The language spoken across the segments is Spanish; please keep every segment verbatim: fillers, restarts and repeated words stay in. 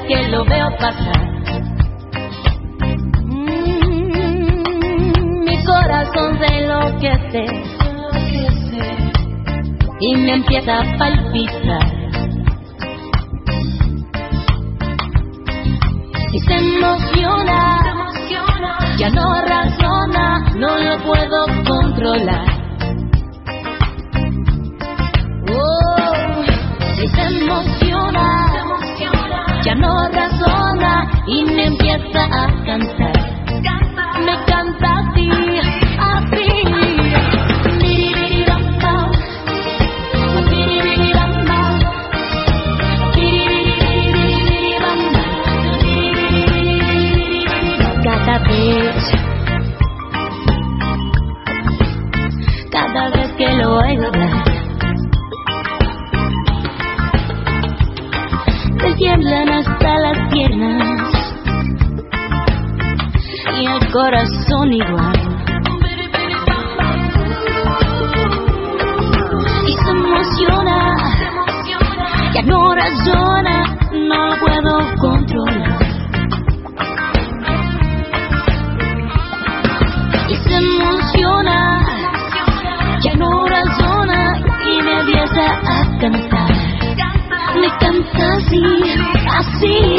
que lo veo pasar. Mm, mi corazón se enloquece y me empieza a palpitar. Y se emociona, ya no razona, no lo puedo controlar. Oh, y se emociona, ya no razona y me empieza a cantar. Me canta así, así. Cada vez, cada vez que lo oigo hablar, me tiemblan hasta las piernas y el corazón igual. Y se emociona, ya no razona, no lo puedo controlar. Y se emociona, ya no razona y me empieza a cantar. Me canta así, así.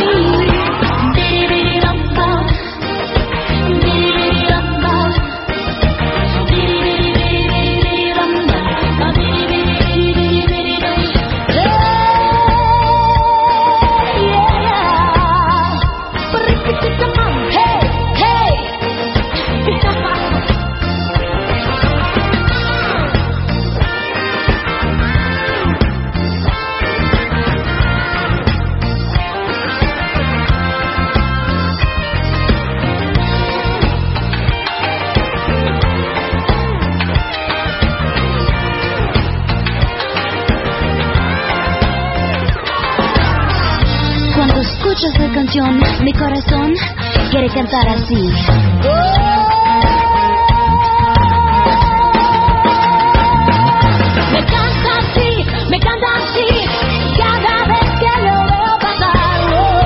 Cuando escucho esta canción, mi corazón quiere cantar así. Me canta así, me canta así, cada vez que lo veo pasar.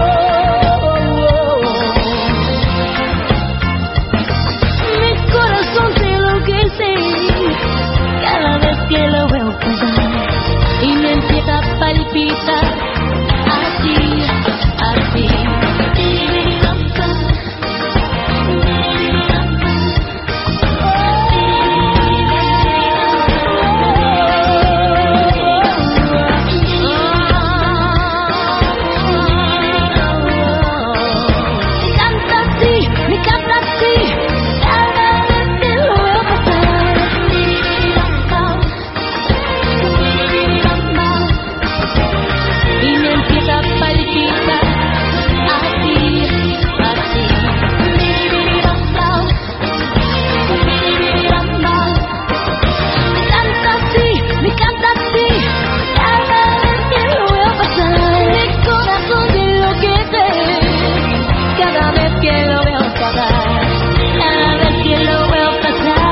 Mi corazón se enloquece cada vez que lo veo pasar y me empieza a palpitar. Así, así.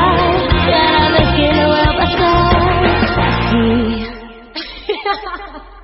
Ha ha ha.